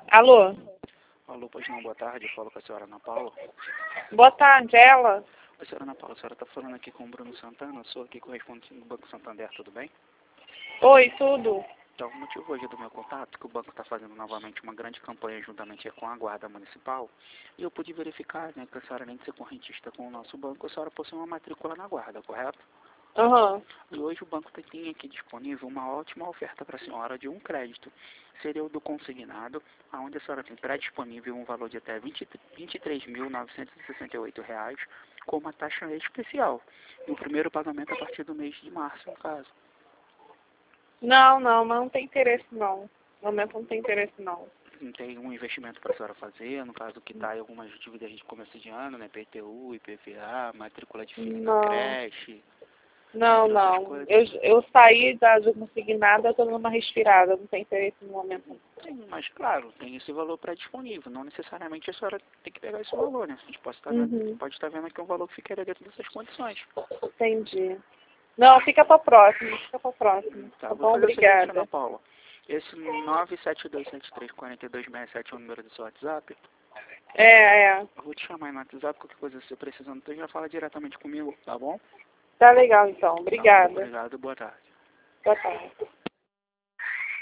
Alô? Alô, pois não, boa tarde, eu falo com a senhora Ana Paula. Boa tarde, ela? Oi, senhora Ana Paula, a senhora está falando aqui com o Bruno Santana, eu sou aqui correspondente do Banco Santander, tudo bem? Oi, tudo? Então, o motivo hoje do meu contato é que o banco está fazendo novamente uma grande campanha juntamente com a Guarda Municipal e eu pude verificar, né, que a senhora, além de ser correntista com o nosso banco, a senhora possui uma matrícula na Guarda, correto? Aham. E hoje o banco tem aqui disponível uma ótima oferta para a senhora de um crédito. Seria o do consignado, onde a senhora tem pré-disponível um valor de até R$ 23.968, com uma taxa especial. E o primeiro pagamento a partir do mês de março, no caso. Não tem interesse não. No momento não tem interesse não. Não tem um investimento para a senhora fazer, no caso que está em algumas dívidas de começo de ano, né? PTU, IPVA, matrícula de filho na Não. creche, Não, entre outras não. coisas. Eu saí do consignado, eu tô dando uma respirada, não tem interesse no momento não. Sim, mas claro, tem esse valor pré-disponível. Não necessariamente a senhora tem que pegar esse valor, né? A gente pode estar vendo aqui um valor que ficaria dentro dessas condições. Entendi. Não, fica pra próxima, Tá, Tá vou bom, fazer o seguinte, Ana obrigada. Paula. Esse 972734267 é o número do seu WhatsApp. É. Eu vou te chamar aí no WhatsApp, qualquer coisa você precisando, tu já fala diretamente comigo, tá bom? Tá legal então, Tá bom, obrigada. obrigado, boa tarde. Boa tarde.